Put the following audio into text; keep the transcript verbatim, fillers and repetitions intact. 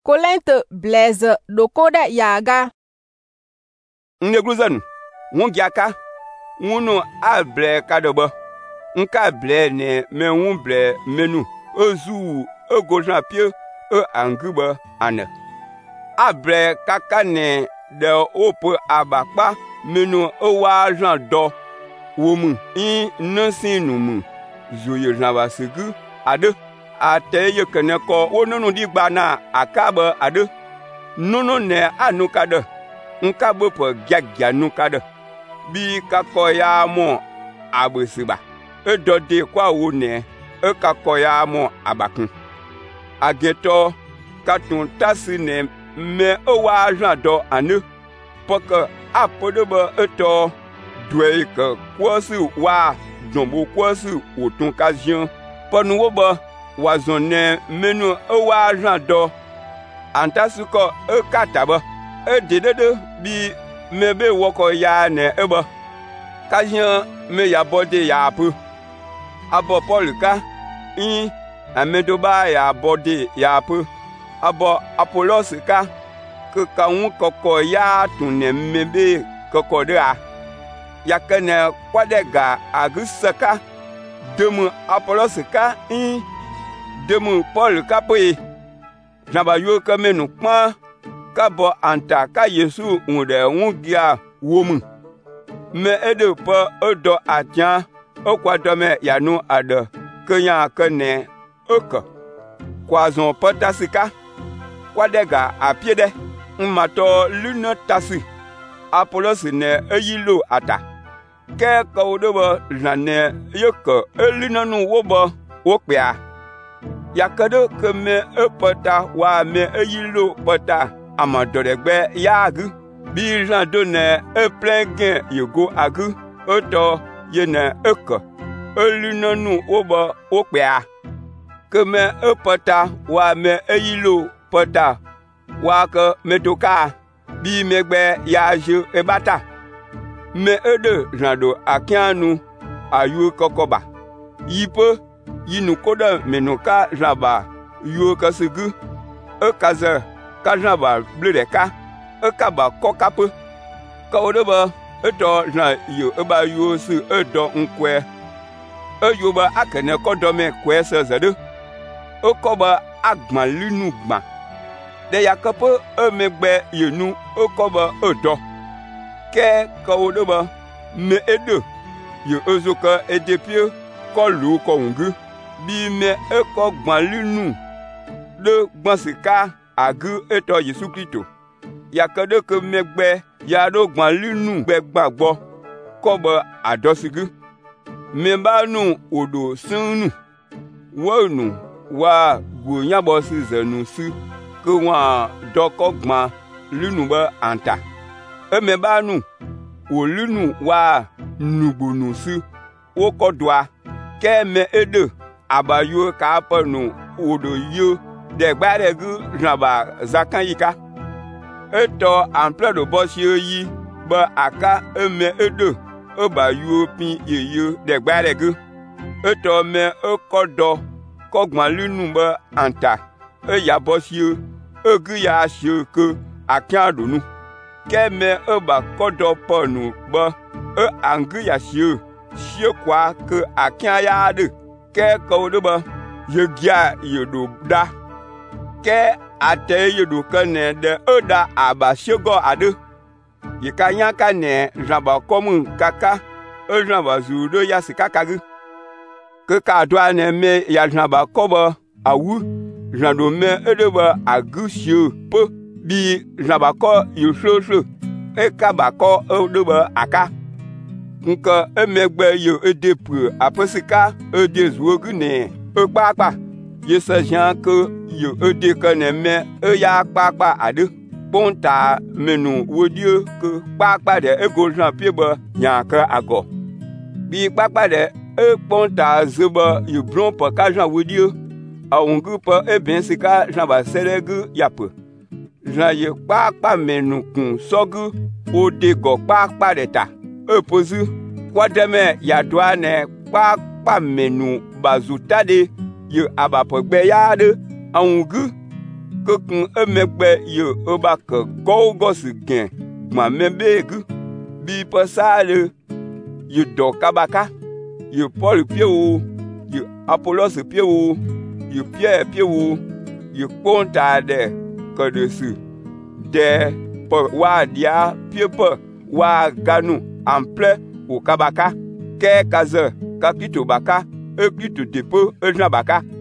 Kolente blaze dokoda yaga. Negluzen, wungiaka, wunu abre kadoba. Nka ble ne me wumble menu. Ozu, e gojan pie, e anguba ane. Abre kaka ne de ope abakpa menu e wajan do. Womu, in nansin numu. Zoye janvasigu, ade. Ate ye kene ko wonono di gbana akaba ade. Nono ne anukade. Nkabe po gyagya nukade. Bi kakoya mo abesiba. E dode kwa wone. E kakoya mo abakun. Ageto katun tasi ne me owa ajan do ane. Poke apodebe eto dwe ke kwasi wa jombo kwasi otun kazion. Ponu woba wazone menu ewa ajan do. Antasuko e kataba. E dedede bi mebe woko ya ne eba. Kazion me ya bode ya apu. Abo Pauluka in amedoba ya bode ya apu. Abo Apollos ka ke kawun koko ya tunne mebe koko de a. Yakene kwadega agusaka demu Apollos ka in demu Paul ka pe. Naba yo ka menu kpan ka bo anta ka Yesu unde wungia womu. Me ede po odo atian okwadome yanu ade kenya kene oko. Kwazon potasika kwadega apiede mmato luno tasi. Apollos ne eyilo ata. Ke kawdobo jane yoko elinanu wobo wokpea. Yakado ke me epota wa me eyilo pota amadoregbe yagu. Bi jan done e plengen yogo agu. Oto yene eko. Elinanu wobo wokpea. Ke me epota wa me eyilo pota wa ke medoka. Bi megbe yaje ebata. Me ede jando akianu ayu kokoba. Yipe yinu koda menuka jaba yu kasigu. E kaze ka jaba bledeka. E kaba kokape. Ka odeba eto jan yu eba yu si edo nkwe. E yuba akene kodome kwe se zede. E koba agman linu gman. De yakope e megbe yenu e koba edo. Ke kawdoba me edo yo ezoka edepie ko lu ko ungu bi me e ko gbanlinu de gbansika agu eto Yesu Kristo yakade ke megbe ya do gbanlinu gbe gbagbo ko ba adosigu me ba nu odo sunu wonu wa gonyabo si zenu si ke wa doko gban linu ba anta. Eme banu wolunu wa nubunusu wokodwa keme ede abayo ka apanu odo yo de gbaregu jaba zakanyika eto ample do bosio yi ba aka eme ede obayo pin yeyo de gbaregu eto me okodo kogmalunu ba anta e ya bosio egu ya ashoke akiadunu. Keme eba kodo ponu ba e angu ya shie shie kwa ke akia ya ade ke kodo ba yegia yedo da ke ate yedo kane de oda aba shego ade yikanya kane jaba komu kaka e jaba zudo ya sikakagu ke ka doa ne me ya jaba koba awu jando me edeba agu shie pe. Bi jabako yu shosho e kabako odeba aka nka emegbe yo edepu aposika edezuogu ne okpakpa yesa jan ke yo edeka ne me e ya kpakpa ade ponta menu wodio ke kpakpa de ego jan pieba nyanka ago bi kpakpa de e ponta zuba yu bron pa ka jan wodio aungu pa e bensika jan ba seregu yape. Jan ye kpakpa menukun sogu ode go kpakpa deta epozu kwademe ya douane kpakpa menu bazutade ye abapogbe yade aungu que kun emegbe ye eba ke gowo gosi gen gma membegu bi pasale ye do kabaka ye Paul piewo ye Apollos piewo ye Pierre piewo ye konta de que de su de pe wa dia piepe wa ganu ample o kabaka ke kaze kakito baka e kito depo e baka